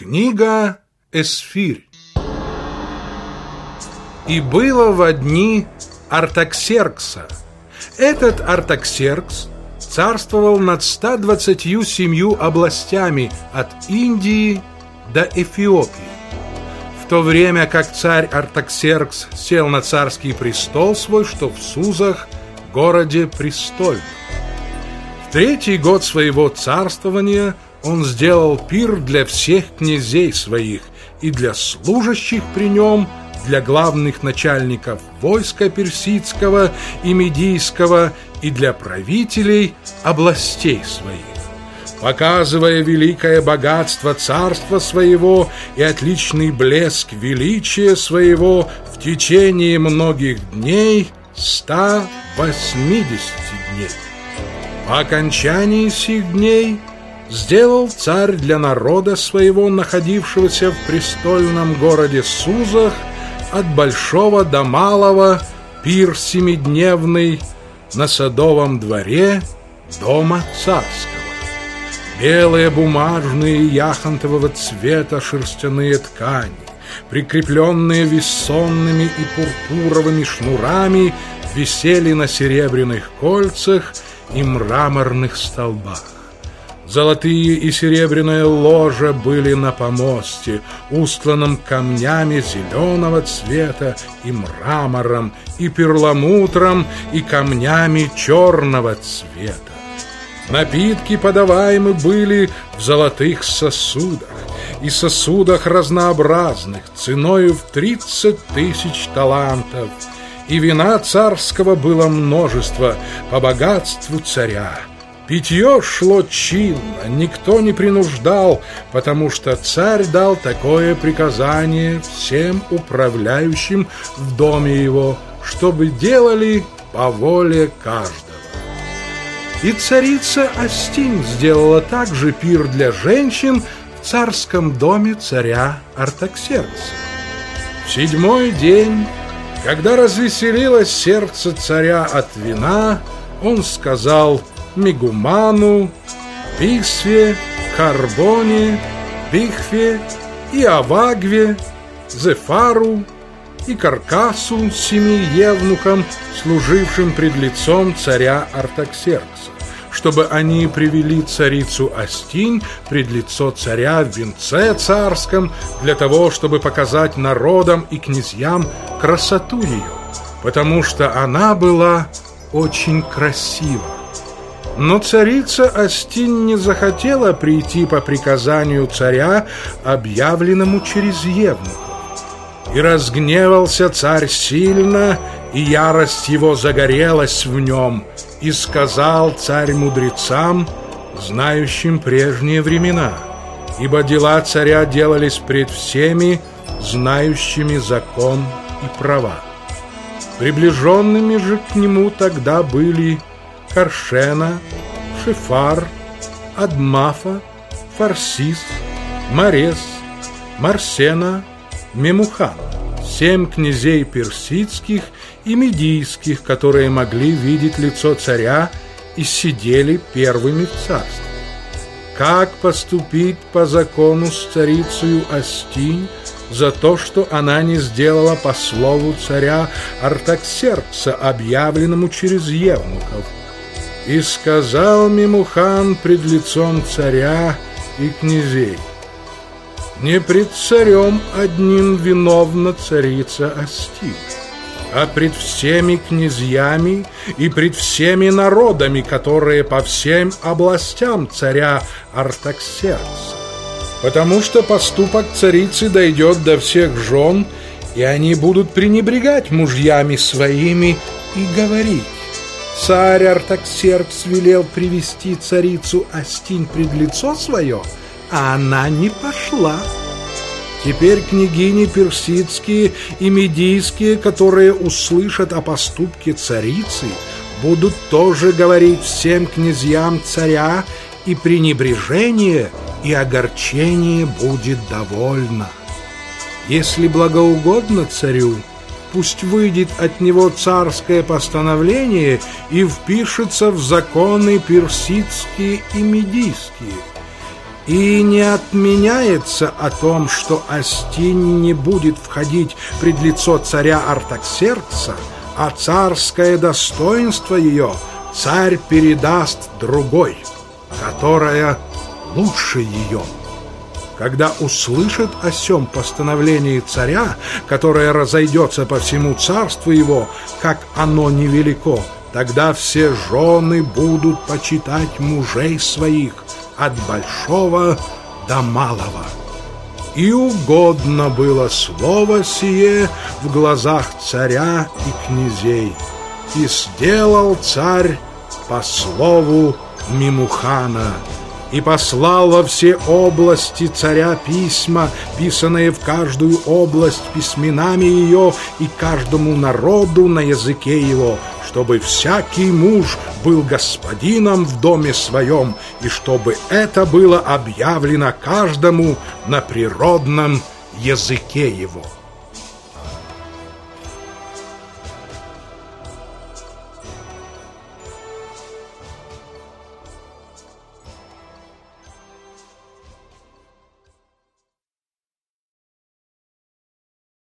Книга Эсфирь. И было во дни Артаксеркса. Этот Артаксеркс царствовал над 127 областями от Индии до Эфиопии. В то время как царь Артаксеркс сел на царский престол свой, что в Сузах, городе престольном. В 3-й год своего царствования он сделал пир для всех князей своих и для служащих при нем, для главных начальников войска персидского и медийского и для правителей областей своих, показывая великое богатство царства своего и отличный блеск величия своего в течение многих дней, 180 дней. По окончании сих дней сделал царь для народа своего, находившегося в престольном городе Сузах, от большого до малого, пир 7-дневный на садовом дворе дома царского. Белые бумажные яхонтового цвета шерстяные ткани, прикрепленные вессонными и пурпуровыми шнурами, висели на серебряных кольцах и мраморных столбах. Золотые и серебряные ложа были на помосте, устланном камнями зеленого цвета и мрамором, и перламутром, и камнями черного цвета. Напитки подаваемы были в золотых сосудах, и сосудах разнообразных, ценою в 30 000 талантов, и вина царского было множество по богатству царя. Питье шло чинно, никто не принуждал, потому что царь дал такое приказание всем управляющим в доме его, чтобы делали по воле каждого. И царица Астинь сделала также пир для женщин в царском доме царя Артаксеркса. В 7-й день, когда развеселилось сердце царя от вина, он сказал Мегуману, Бисве, Карбоне, Бихве и Авагве, Зефару и Каркасу, 7 евнухам, служившим пред лицом царя Артаксеркса, чтобы они привели царицу Астинь пред лицо царя в венце царском, для того, чтобы показать народам и князьям красоту ее, потому что она была очень красива. Но царица Астинь не захотела прийти по приказанию царя, объявленному через евнухов. И разгневался царь сильно, и ярость его загорелась в нем, и сказал царь мудрецам, знающим прежние времена, ибо дела царя делались пред всеми, знающими закон и права. Приближенными же к нему тогда были Каршена, Шефар, Адмафа, Фарсис, Марес, Марсена, Мемухан, 7 князей персидских и медийских, которые могли видеть лицо царя и сидели первыми в царстве. Как поступить по закону с царицею Астинь за то, что она не сделала по слову царя Артаксеркса, объявленному через евнухов? И сказал Мемухан пред лицом царя и князей: не пред царем одним виновна царица Астинь, а пред всеми князьями и пред всеми народами, которые по всем областям царя Артаксеркса. Потому что поступок царицы дойдет до всех жен, и они будут пренебрегать мужьями своими и говорить: царь Артаксеркс велел привести царицу Астинь пред лицо свое, а она не пошла. Теперь княгини персидские и медийские, которые услышат о поступке царицы, будут тоже говорить всем князьям царя, и пренебрежение и огорчение будет довольно. Если благоугодно царю, пусть выйдет от него царское постановление и впишется в законы персидские и медийские. И не отменяется о том, что Астинь не будет входить пред лицо царя Артаксеркса, а царское достоинство ее царь передаст другой, которая лучше ее. Когда услышит о сем постановлении царя, которое разойдется по всему царству его, как оно невелико, тогда все жены будут почитать мужей своих от большого до малого. И угодно было слово сие в глазах царя и князей, и сделал царь по слову Мимухана, и послал во все области царя письма, писанные в каждую область письменами ее и каждому народу на языке его, чтобы всякий муж был господином в доме своем, и чтобы это было объявлено каждому на природном языке его.